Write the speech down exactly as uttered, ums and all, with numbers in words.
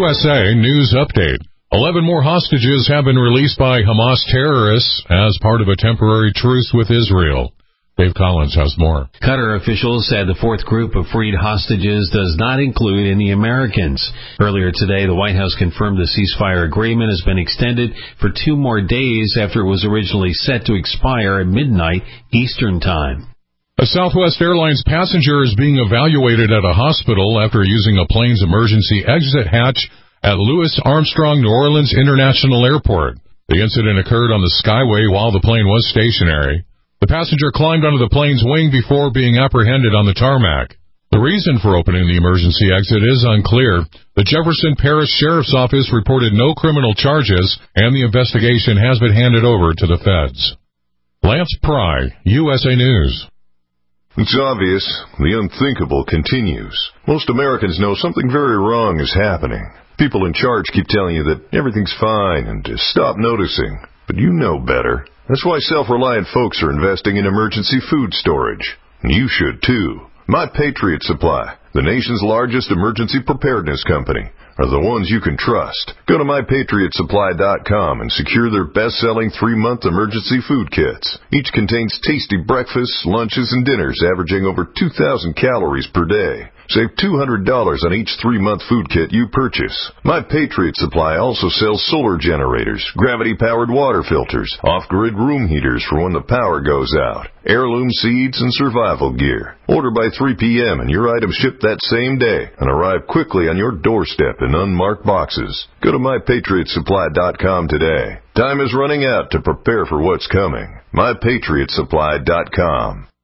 S A News Update. Eleven more hostages have been released by Hamas terrorists as part of a temporary truce with Israel. Dave Collins has more. Qatar officials said the fourth group of freed hostages does not include any Americans. Earlier today, the White House confirmed the ceasefire agreement has been extended for two more days after it was originally set to expire at midnight Eastern Time. A Southwest Airlines passenger is being evaluated at a hospital after using a plane's emergency exit hatch at Louis Armstrong New Orleans International Airport. The incident occurred on the Skyway while the plane was stationary. The passenger climbed onto the plane's wing before being apprehended on the tarmac. The reason for opening the emergency exit is unclear. The Jefferson Parish Sheriff's Office reported no criminal charges, and the investigation has been handed over to the feds. Lance Pry, U S A News. It's obvious. The unthinkable continues. Most Americans know something very wrong is happening. People in charge keep telling you that everything's fine and to stop noticing. But you know better. That's why self-reliant folks are investing in emergency food storage. And you should, too. My Patriot Supply, the nation's largest emergency preparedness company, are the ones you can trust. Go to my patriot supply dot com and secure their best-selling three-month emergency food kits. Each contains tasty breakfasts, lunches, and dinners averaging over two thousand calories per day. Save two hundred dollars on each three-month food kit you purchase. My Patriot Supply also sells solar generators, gravity-powered water filters, off-grid room heaters for when the power goes out, heirloom seeds, and survival gear. Order by three p.m. and your items ship that same day and arrive quickly on your doorstep in unmarked boxes. Go to my patriot supply dot com today. Time is running out to prepare for what's coming. my patriot supply dot com.